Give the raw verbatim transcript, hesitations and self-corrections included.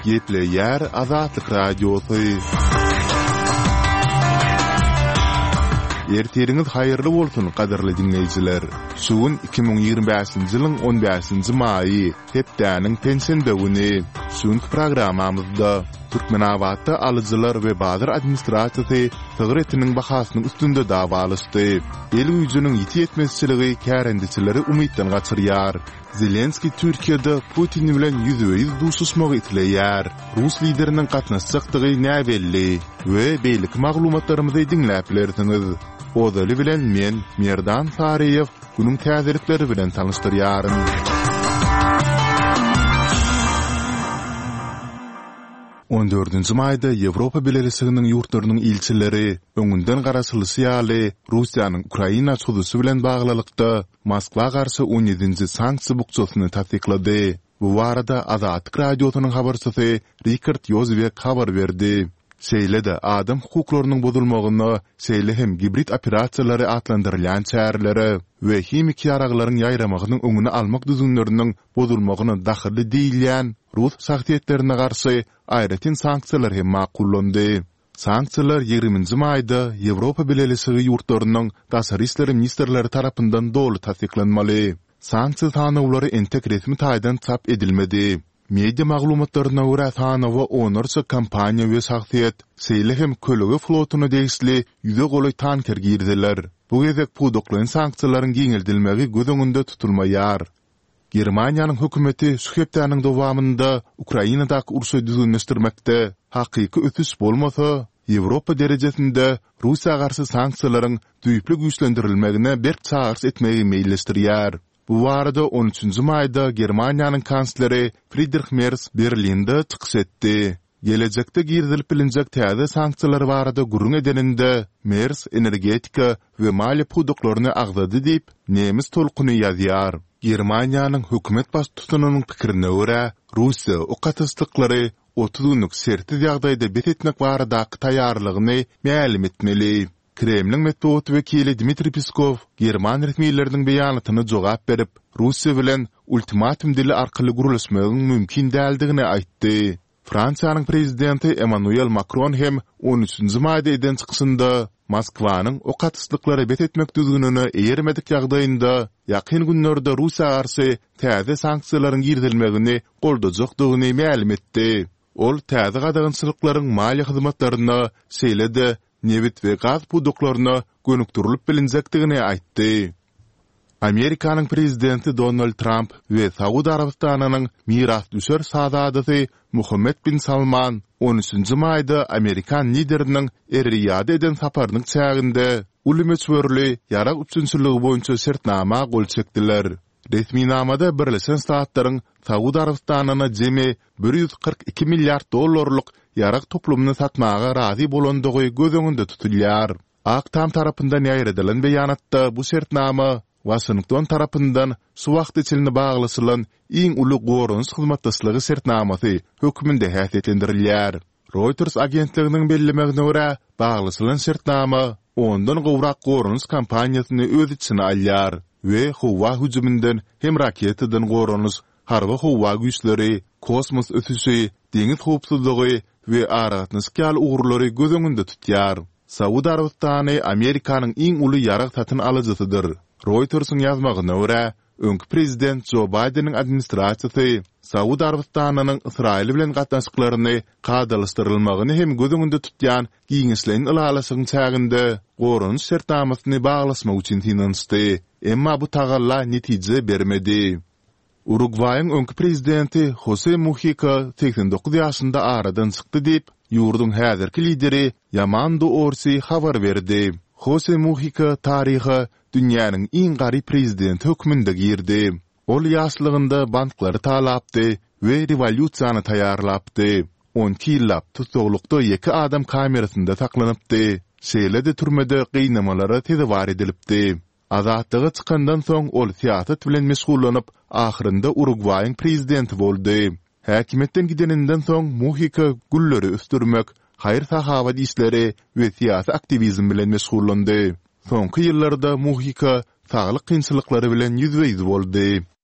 Gepleýär Azatlyk radiosu. Erteriňiz haýyrly bolsun gaderli dinleýijiler. Şuň iki ming ýigirme beşinji ýylyň on beşinji maýy hepdäniň pensiýa güni. Şuň programmamyzda Türkmenawatda alyjylar we bazar administrasiýasy tögretiniň bahasynyň üstünde dawalaşdy. El güýjüniň ýetmezçiligi kärendiçileri umytdan gaçyrýar. Zelenski Türkiýede Putin bilen ýüzüýüz duşuşmagy itleýär. Rus lideriniň gatnaşjakdygy näbelli we beýlik maglumatlarymyzy dinläp bilersiňiz. Odaly bilen men Merdan Sariýew günüň täzelikleri bilen tanışdyrýarym. on dördünji maýda Ýewropa Birleşiginiň ýurtlarynyň ilçileri öňünden garaşylysy ýaly Russiýanyň Ukraina çudusu bilen baglylykda Moskwa garşy on ýedinji sanksiýa bukçasyny tasdiklady. Bu barada Azatlyk radiosynyň habarçysy Richard Yozbek habar berdi. Şeýle-de adam hukuklarynyň bozulmagyny, şeýle hem gibrit operasiýalary atlandyrylýan çärelere we hemik ýaraglaryň ýaýramagynyň öňüni almak düzünleriniň bozulmagyny daxily diýilýän Rus şahsiýetlerine garşy aýratyn sanksiýalar hem makullandy. Sanksiýalar ýigriminji maýda Ýewropa Birleşigi ýurtlarynyň daşary işleri ministrleri tarapyndan dolu tasdiklanmaly. Sanksiýa tanawlary entek resmi taýdan çap edilmedi. Media maglumatlaryna görä Sanowa onarça kampaniýa we şahsiýet şeýle hem kölegi flotuny degisli ýüze goly tanker girdiler. Bu gezek pudoklaryň sanksiýalaryň giňeldilmegi göz öňünde tutulmaýar. Germaniýanyň hökümeti şu hepdäniň dowamynda Ukrainadaky urşy düzünleşdirmekde hakyky ötüş bolmasa, Ýewropa derejesinde Russiýa garşy sanksiýalaryň düýpli güýçlendirilmegine berk çağırş etmegi meýilleşdirýär. Bu barada on üçünji maýda Germaniýanyň kansleri Friedrich Merz Berlinde çykyş etdi. Gelecekde girdilip bilinjek täze sanksiýalar barada gurrun edeninde Merz energetika we maliýe pudoklaryny agzady diýip nemis tolkuny ýazýar. Germaniýanyň hökümet baş tutunynyň pikirine görä, Russiýa o gatyslyklary otuz günlük sertiz ýagdaýda bet etmek baradaky taýýarlygyny ma'lum etmeli. Kremlin metbuat wekili Dmitri Peskov German resmiýetleriniň beýanatyna jogap berip, Russiýa bilen ultimatum dili arkaly gurulmagyň mümkin däldigini aýtdy. Fransiýanyň prezidenti Emmanuel Macron hem on üçünji maýda eden çykyşynda Moskwanyň o gatyslyklary bet etmek düzgününi eýermedik ýagdaýynda ýakyn günlerde Russiýa garşy täze sanksiýalaryň girdilmegini goldajakdygyny ma'lum etdi. Ol täze gadagynçylyklaryň maliýe hyzmatlaryna şeýle-de nevit we gaz pudoklaryna gönükdirilip bilinjekdigini aýtdy. Amerikanyň prezidenti Donald Trump we Saudi Arabistanynyň miras düşer şahzadysy Muhammed bin Salman on üçünji maýda Amerikan lideriniň Riyada eden saparynyň çäginde uly ýarak üçinçiligi boýunça şertnama gol çekdiler. Resmi namada Birleşen Ştatlaryň Saudi Arabistanyna jemi bir ýüz kırk iki milliard dollarlyk ýarak toplumyny satmaga razy bolandygy göz öňünde tutulýar. Aktam tarapyndan ýaýradylan beýanatda bu şertnama Washington tarapyndan şu wagt içinde baglasılan iň uly gorunç hyzmatdaşlygy şertnamasy hökmünde häsiýetlendirilýär. Reuters agentliginiň bellemegine görä, baglasılan şertnama ondan gowrak gorunç kampaniýasyny öz içine alýar we howa hüjümünden hem raketadan gorunç, harba howa güýçleri, kosmos ötüşi, deňiz howpsuzlygy we aragatnaşyk uğurlary göz öňünde tutýar. Saudi Arabistany Amerikanyň iň uly ýarak satyn alyjysydyr. Reuters'ın ýazmagyna görä, öňki prezident Joe Biden'in administrasiýasy Saudi Arabistanynyň Israil bilen gatnaşyklaryny gadalaşdyrylmagyny hem göz öňünde tutýan giňişlerin ýalaşygyň çäginde gorunç şertnamasyny baglasmak üçin finansdy. Emma bu tagalla netije bermedi. Uruguay'ın öňki prezidenti José Mujica seksen dokuz ýaşynda aradan çykdy diýip ýurdun häzirki lideri Yamando Orsi habar berdi. José Mujica taryhy dünýäniň iň gary prezident hökmünde girdi. Ol ýaşlygynda banklary talapdy we revolýusiýany taýýarlapdy. on iki ýyllap tutsaglykda iki adam kamerasynda saklanypdy. Şeýle-de türmede gynamalara tezewar edilipdi. Azatlygy çykandan soň ol siýasat bilen meşgullanyp, ahyrynda Uruguay'ın prezidenti boldy. Häkimetden gideninden soň Mujica gülleri östürmek, hayır sahabat işleri we siýasy aktivizm bilen meşgullandy. Soňky ýyllarda Mujica saglyk kynçylyklary bilen ýüzbeýiz boldy.